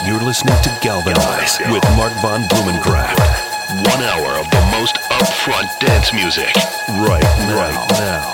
You're listening to Galvanize with Mark Von Blumenkraft. 1 hour of the most upfront dance music. Right now.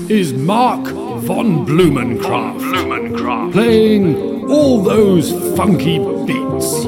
is Mark von Blumenkraft, playing all those funky beats.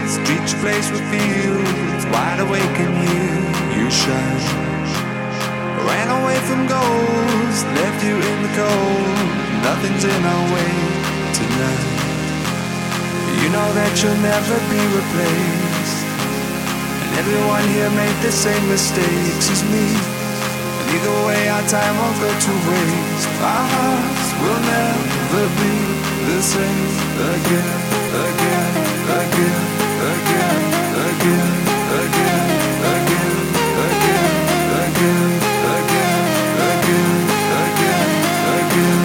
Streets replaced with fields, wide awake in here, you shine. Ran away from goals, left you in the cold. Nothing's in our way tonight. You know that you'll never be replaced. And everyone here made the same mistakes as me. And either way our time won't go to waste. Our hearts will never be the same again, again, again, again, again, again, again, again, again, again, again, again, again,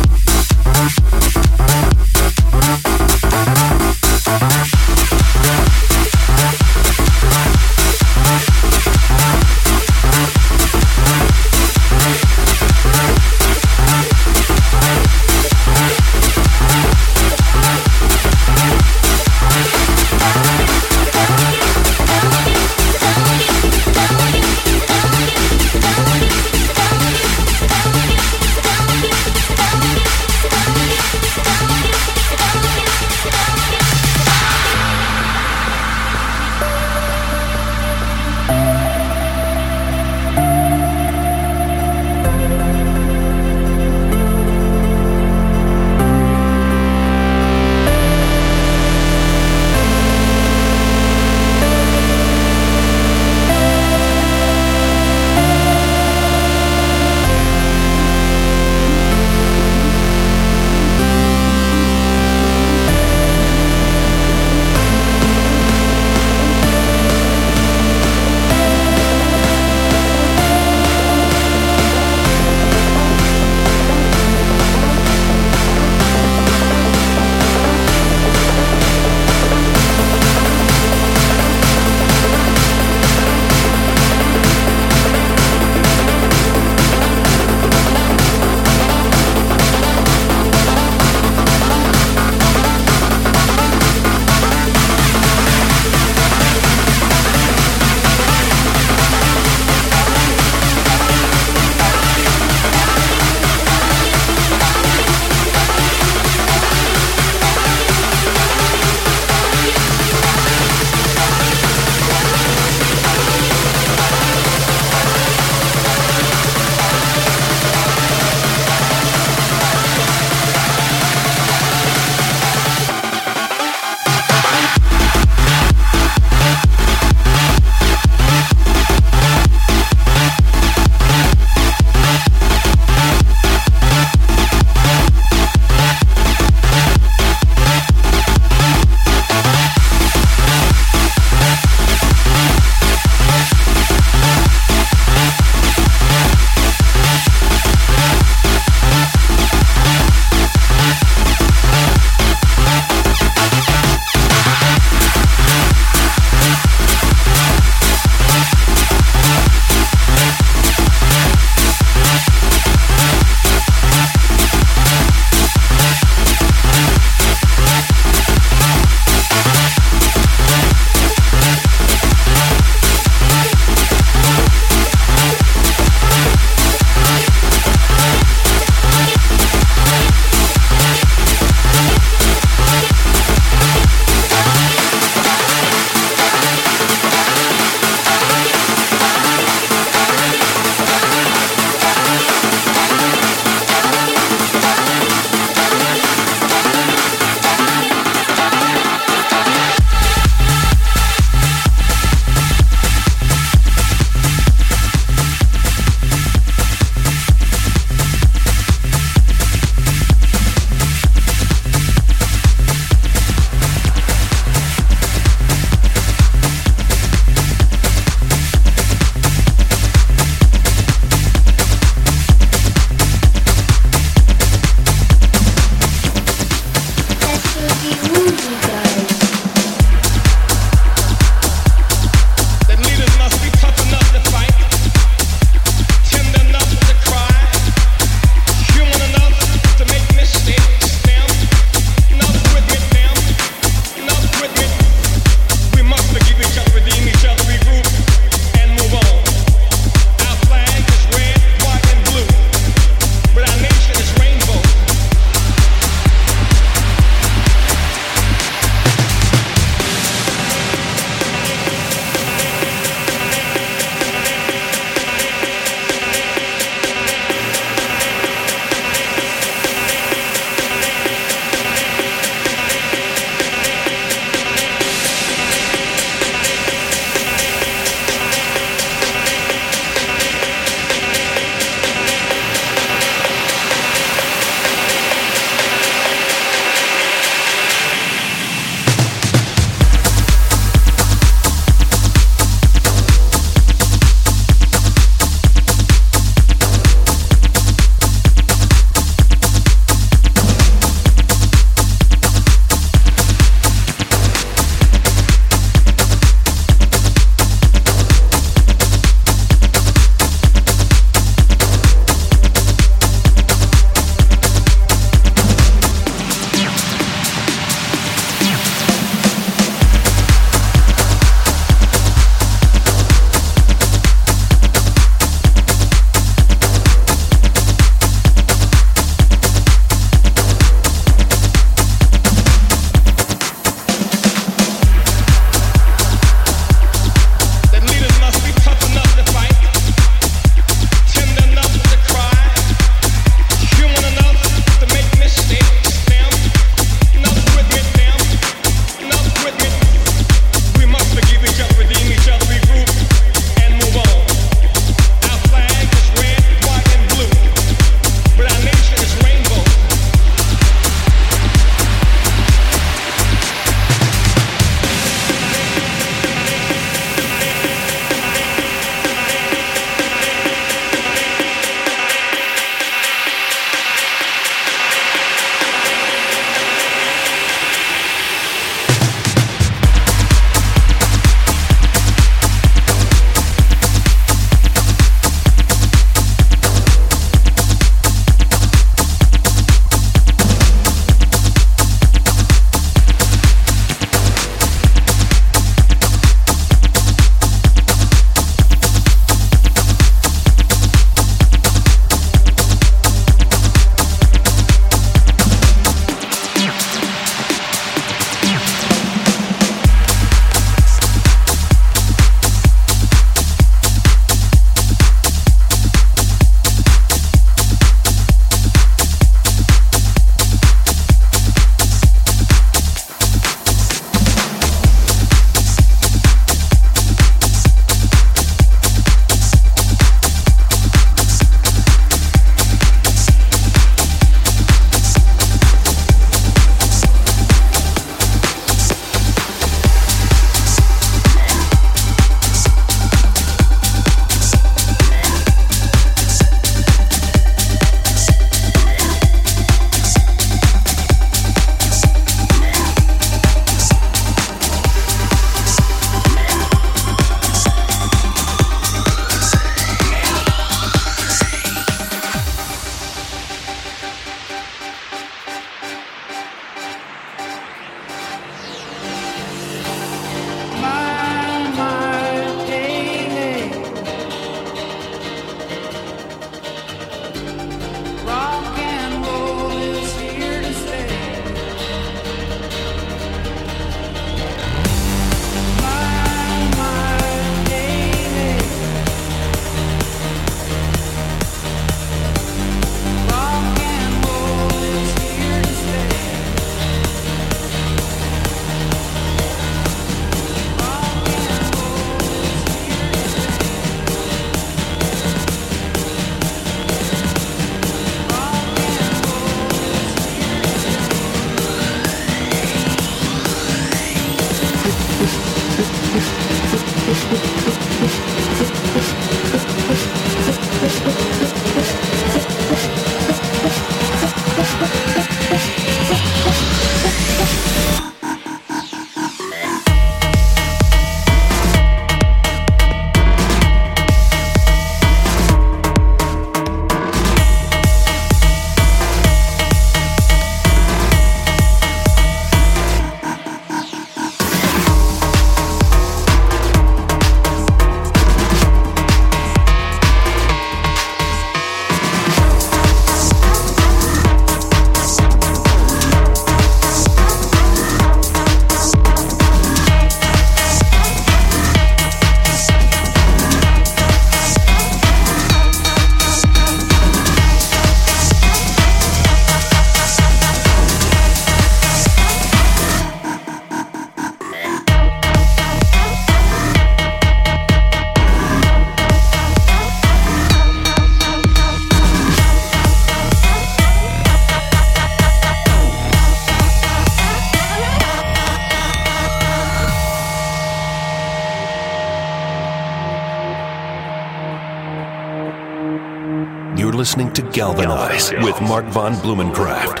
listening to Galvanize with Mark von Blumenkraft.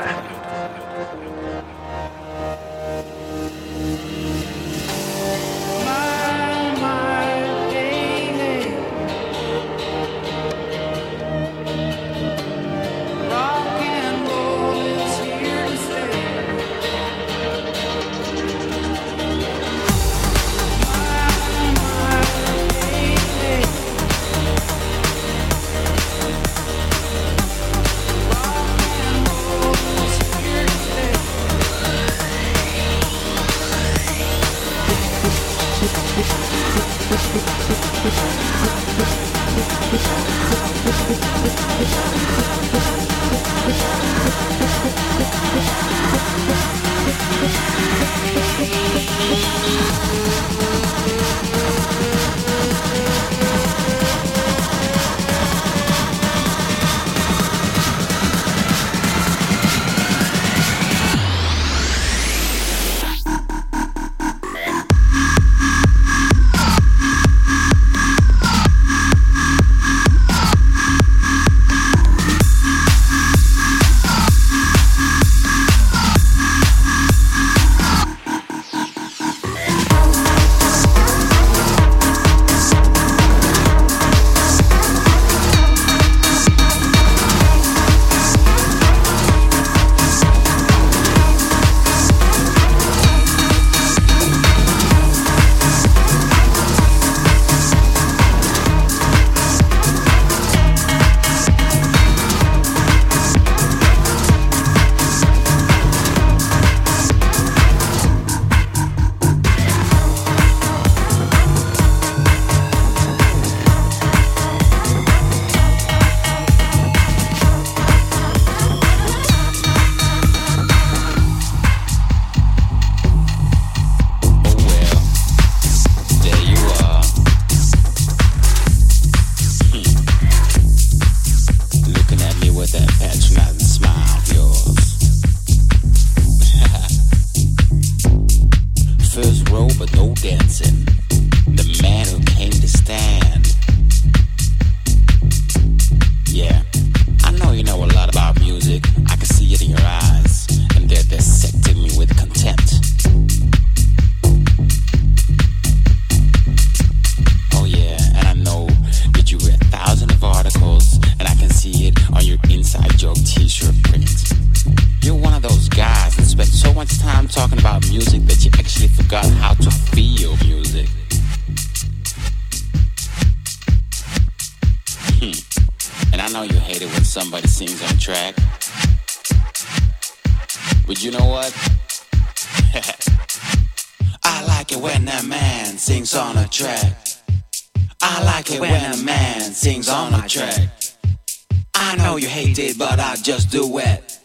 Just do it.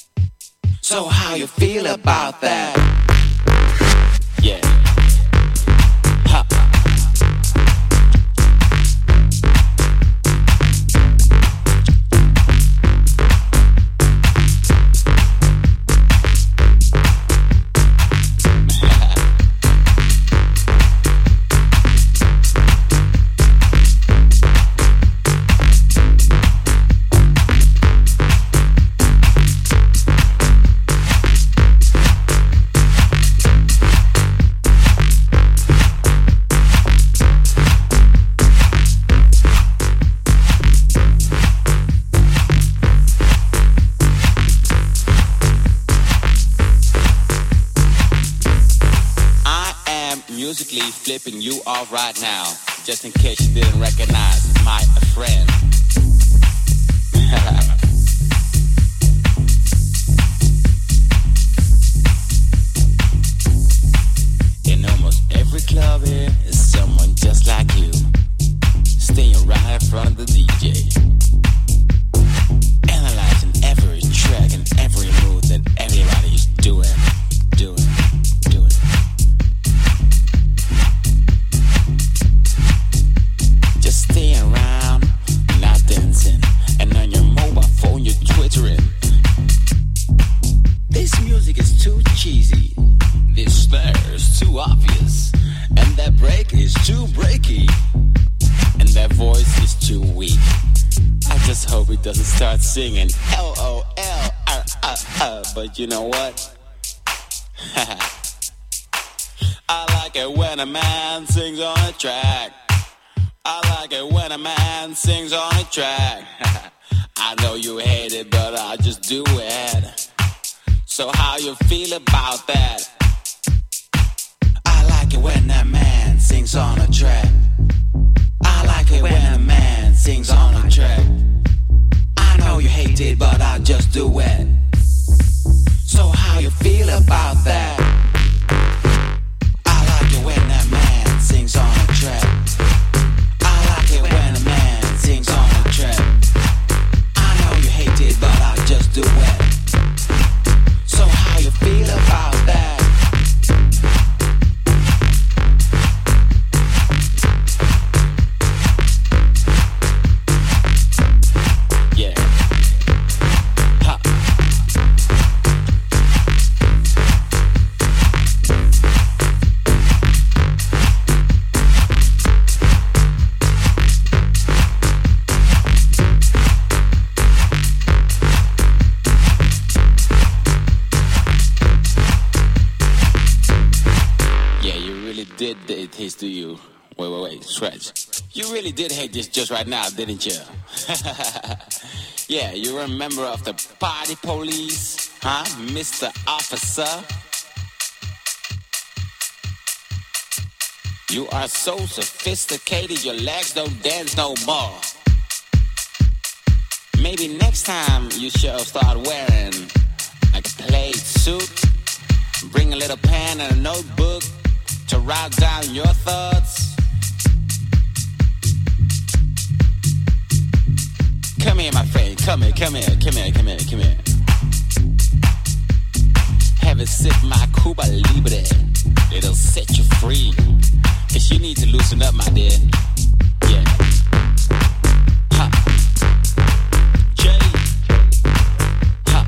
So how you feel about that? Yeah. Ha. Flipping you off right now, just in case you didn't recognize my friend. In almost every club here is someone just like you, staying right in front of the DJ, analyzing every track and every move that everybody's doing. Just staying around, not dancing, and on your mobile phone you're twittering. This music is too cheesy, this snare is too obvious, and that break is too breaky, and that voice is too weak. I just hope he doesn't start singing LOL, but you know what? I like it when a man sings on a track. I like it when a man sings on a track. I know you hate it, but I just do it. So how you feel about that? I like it when a man sings on a track. I like it when a man sings on a track. I know you hate it, but I just do it. So how you feel about that? I like it when a man sings on a track. I like it when a man sings on a track. I know you hate it, but I just do it. So how you feel about that? Did his to you. Wait, scratch. You really did hate this just right now, didn't you? Yeah, you're a member of the party police, huh, Mr. Officer? You are so sophisticated, your legs don't dance no more. Maybe next time you should start wearing like a plaid suit. Bring a little pen and a notebook to write down your thoughts. Come here, my friend. Come here. Have a sip, my Cuba Libre. It'll set you free. 'Cause you need to loosen up, my dear. Yeah. Ha. J. Ha.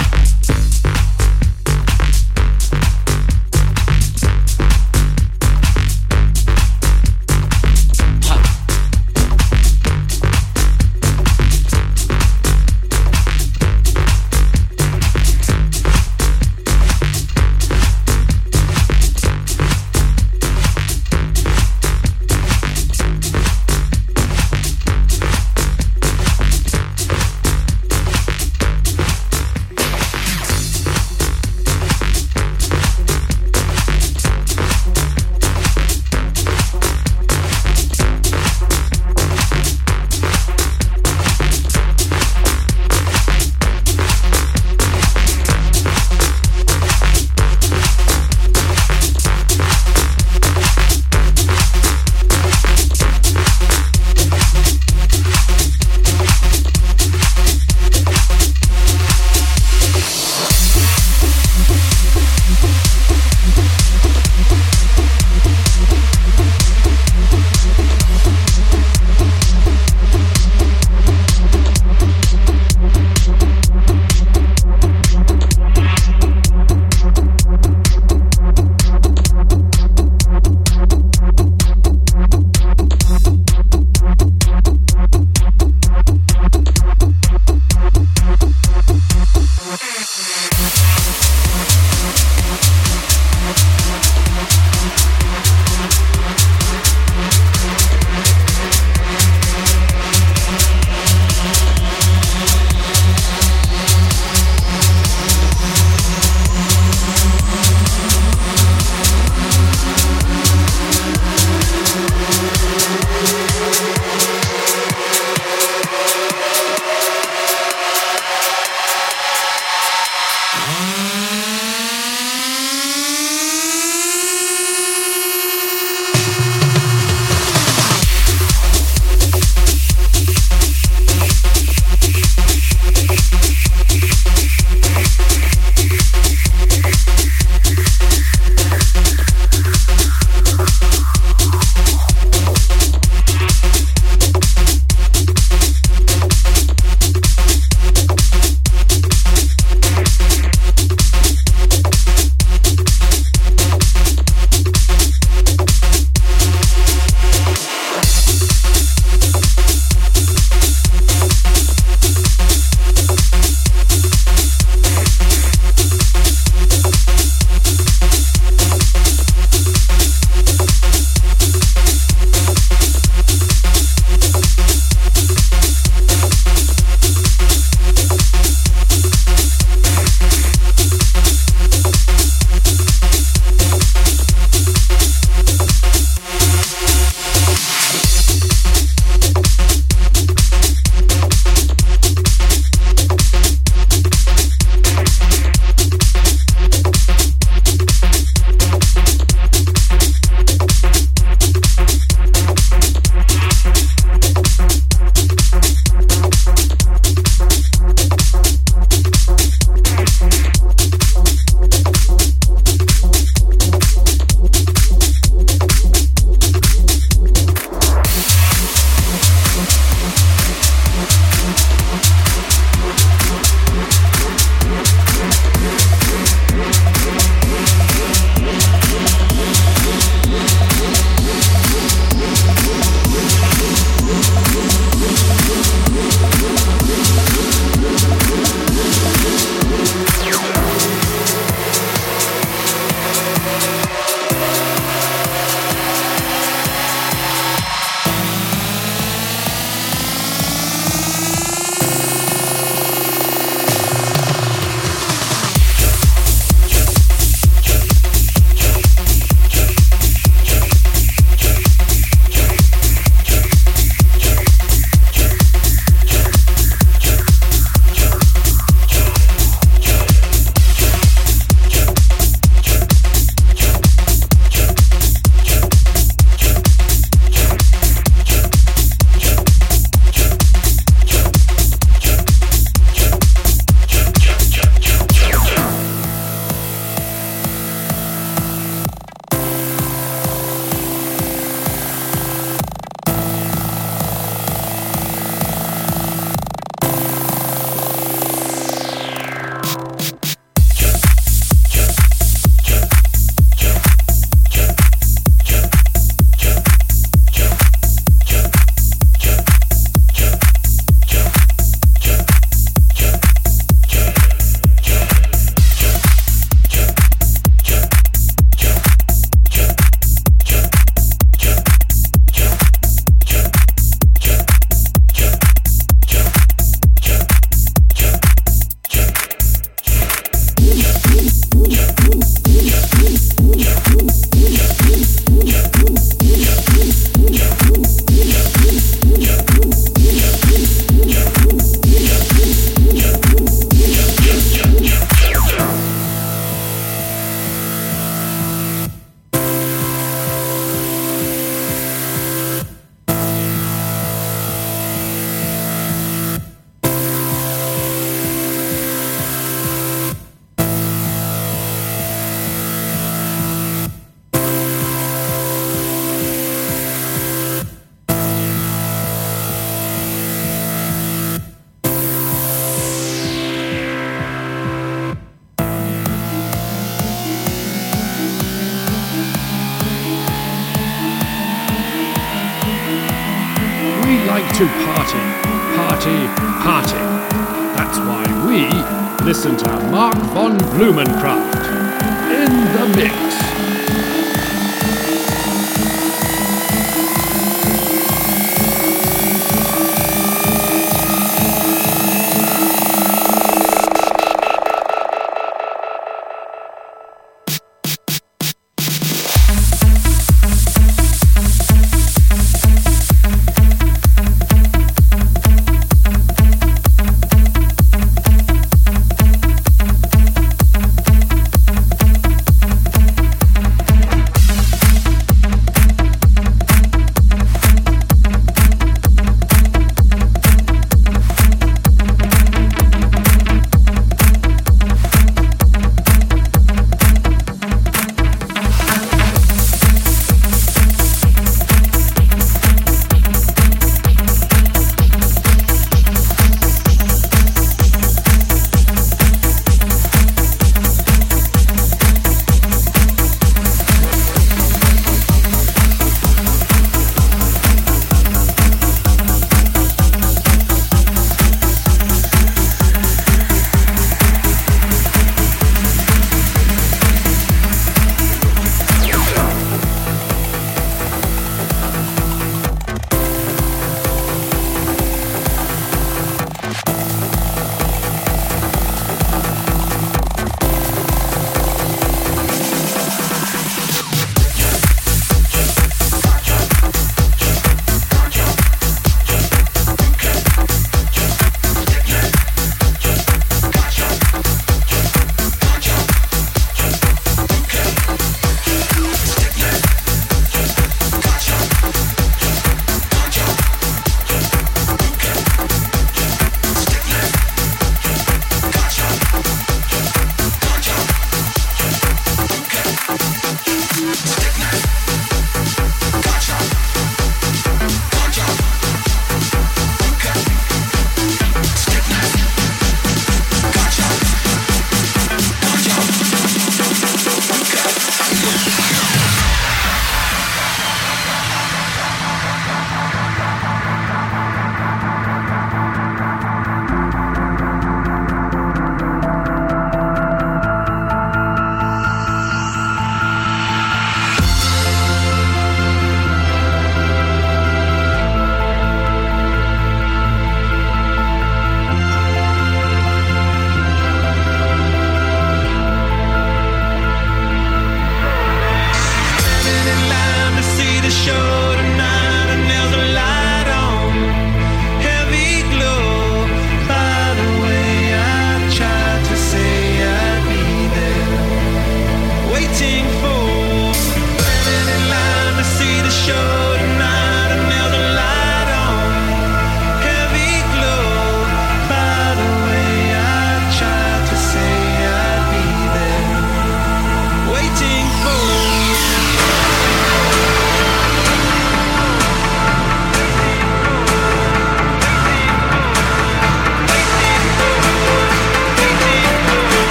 to party, party, party. That's why we listen to Mark von Blumenkraft in the mix.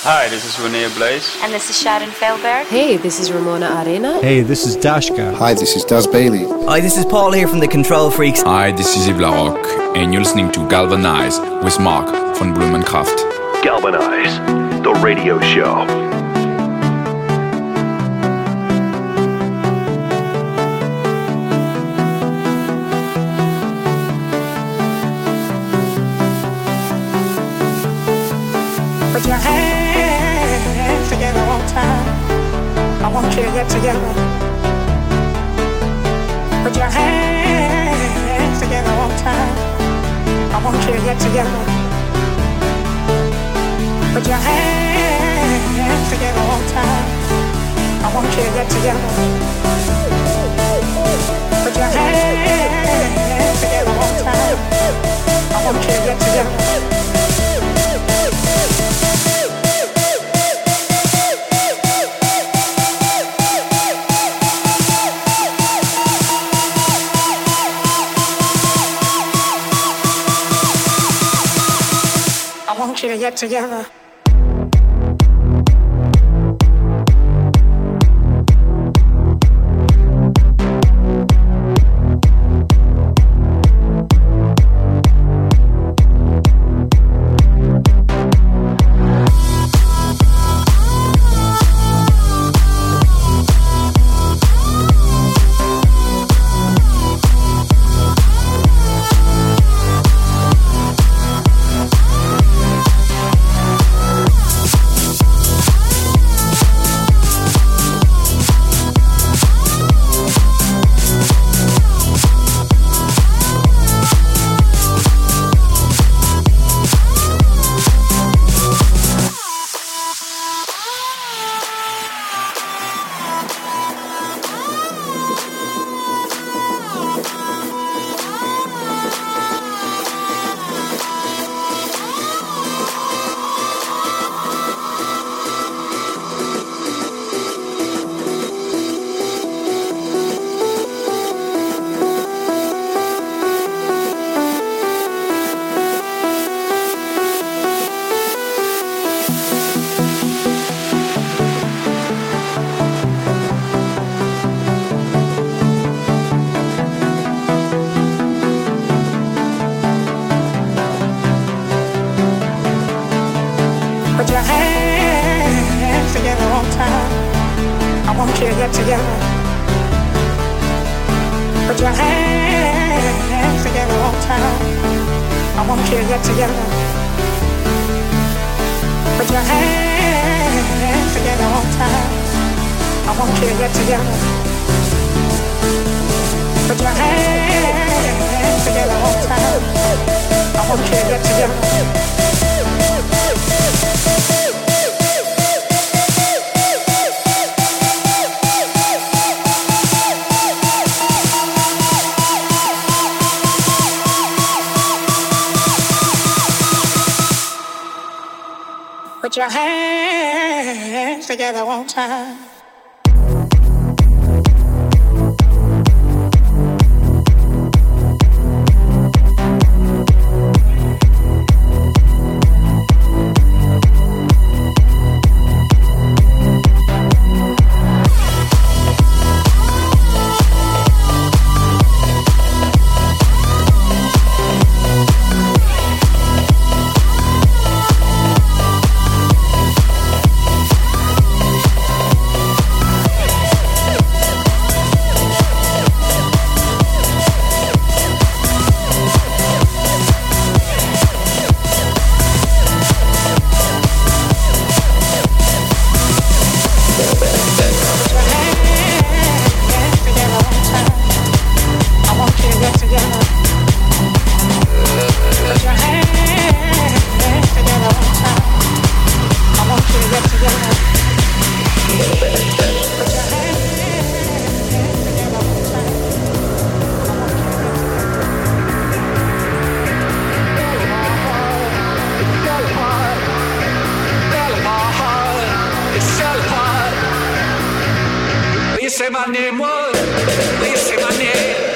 Hi, this is René Blaze. And this is Sharon Fehlberg. Hey, this is Ramona Arena. Hey, this is Dashka. Hi, this is Daz Bailey. Hi, this is Paul here from the Control Freaks. Hi, this is Yves Larocque, and you're listening to Galvanize with Mark von Blumenkraft. Galvanize, the radio show. Put your hands together one time. I want you to get together. Put your hands together one time. I want you to get together. Put your hands together one time. I want you to get together. Put your hands together one time. I want you to get together. I want you to get together. Put your hands together one time. I want you to get together. Put your hands together one time. I want you to get together. Put your hands together one time. I want you to get together. Put your hands together one time. I want you to get together. Put your hands together one time. Say my name was, please say my name.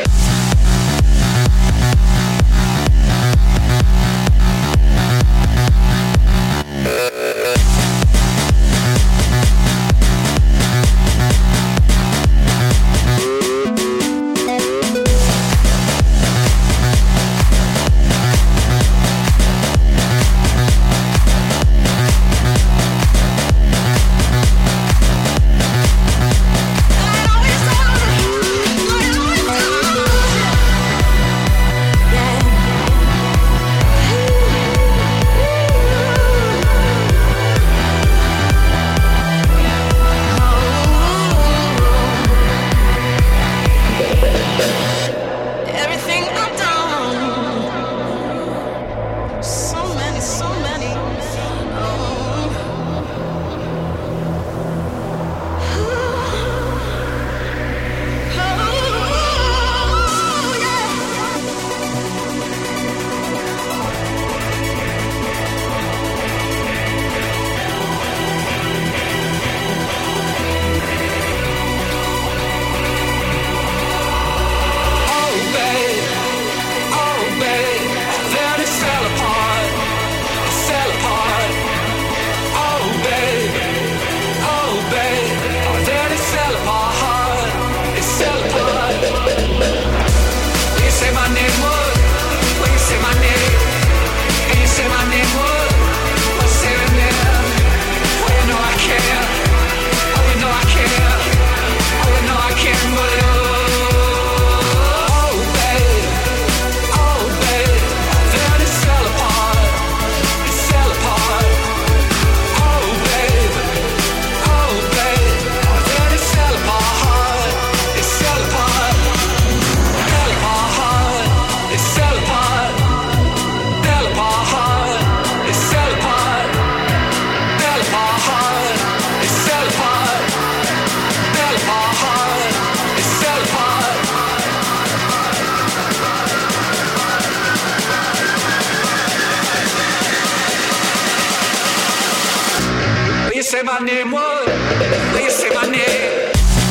say my name? What? Will you say my name?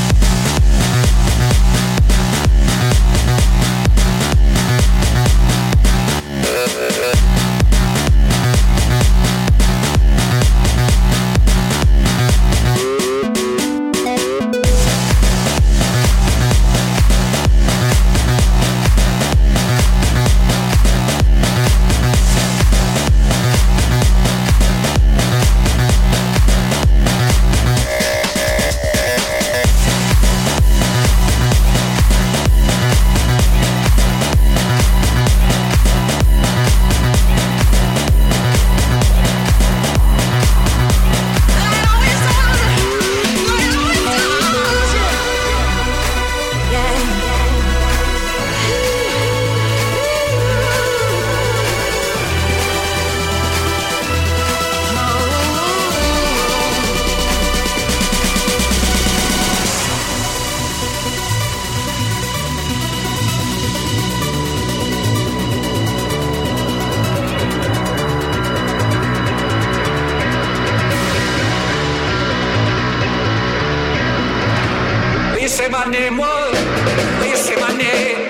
Say my name, what? Will you say my name?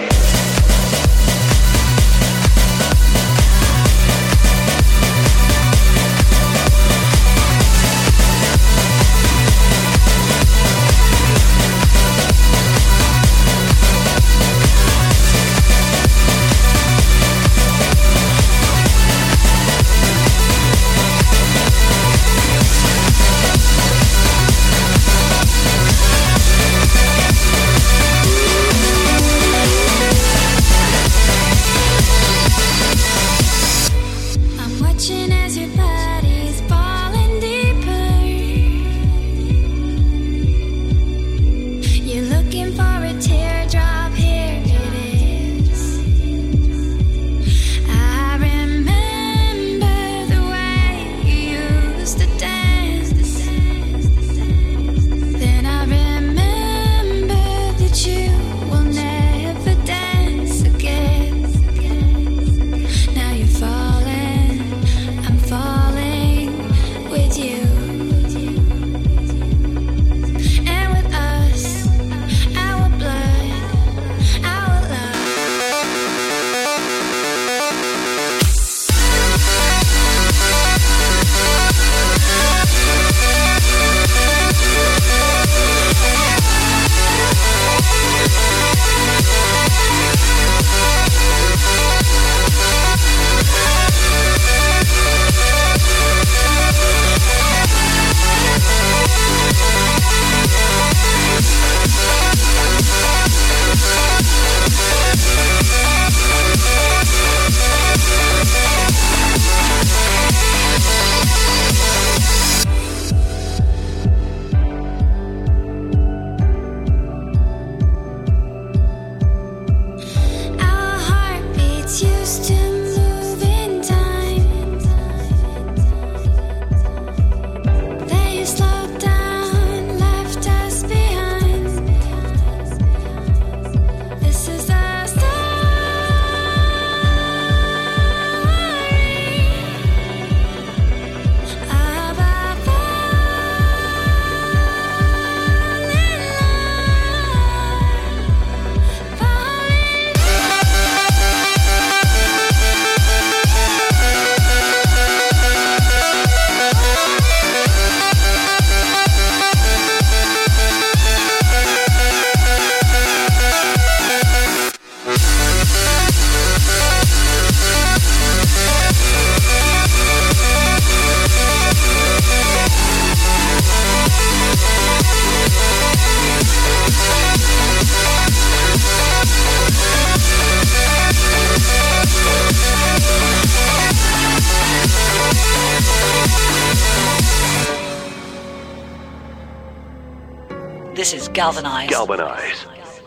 This is Galvanize. Galvanize.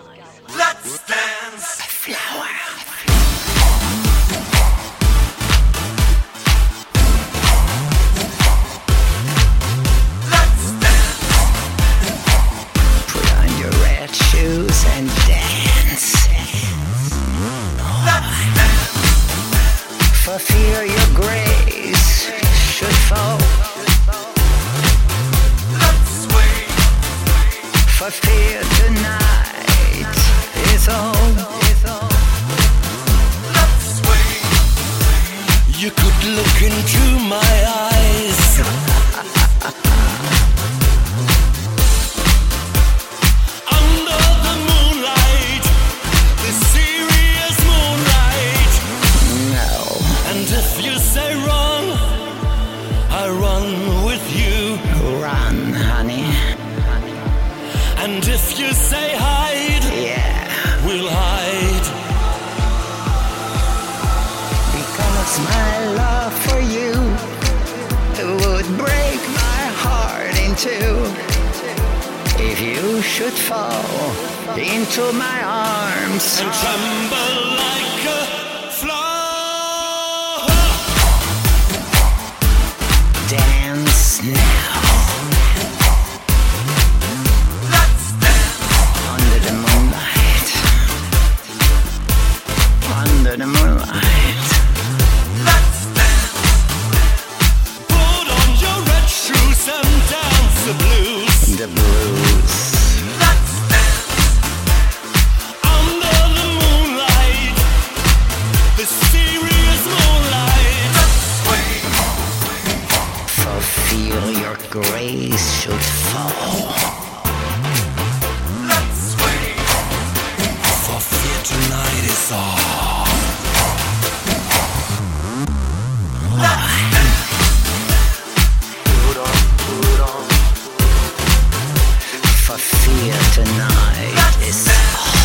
Let's dance. A flower. Shoes and dance. For fear your grace should fall. for fear tonight is all. Let's sway. You could look into my eyes. Under the moonlight, the serious moonlight. No. And if you say run, I run with you. Run, honey. And if you say hide, yeah, we'll hide. Because my love for you would break my heart in two. If you should fall into my arms and tremble like a flower. Dance now. Let's dance. Under the moonlight. Under the moonlight. Let's dance. Put on your red shoes and dance the blues. The blues. Let's dance. Under the moonlight, the serious moonlight. Let's sway. For fear your grace should fall. Let's sway. For fear tonight is all. Let's dance. For fear tonight is all.